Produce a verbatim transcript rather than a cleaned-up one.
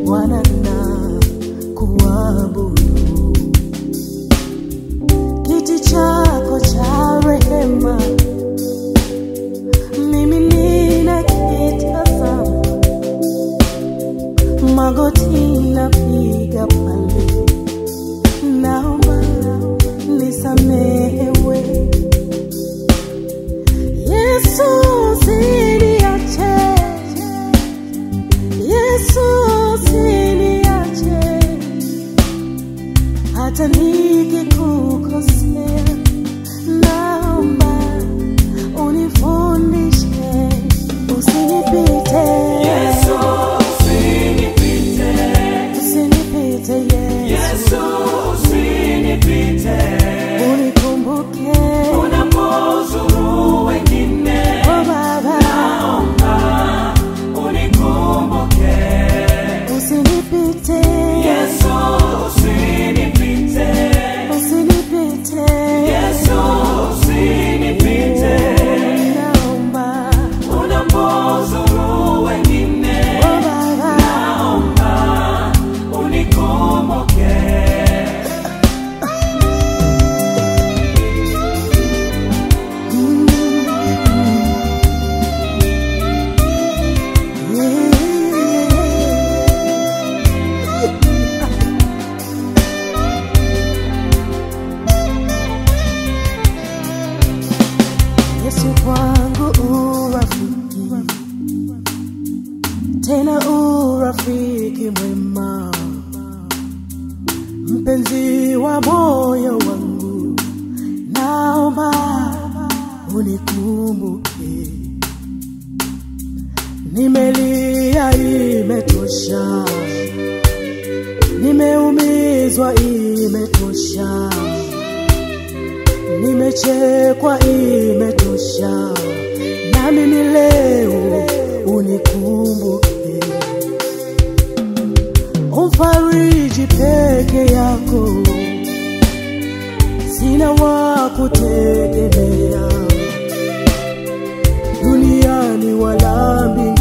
Bwana na kuabudu. Kiti chako cha rehema mimi ninakitazama, magoti napiga pale, naomba nisamehewe. Yesu usiniache, Yesu usiniache, hata nikikukosea, naomba unifundishe, usinipite Yesu, usinipite, usinipite Yesu, usinipite, unikumbuke unapozuru wengine, oh Baba, naomba unikumbuke, usinipite Yesu, usinipite, usinipite Yesu, usinipite, naomba unapozuru wengine, oh Baba, naomba unikumbuke. Yesu kwangu urafiki, tena urafiki mwema, mpenzi wa moyo wangu, naomba unikumbuke. Nimelia imetosha, nimeumizwa imetosha, nimechekwa imetosha, na mimi leo unikumbuke. Umfariji peke yako, sina wa kutegemea duniani wala mbinguni.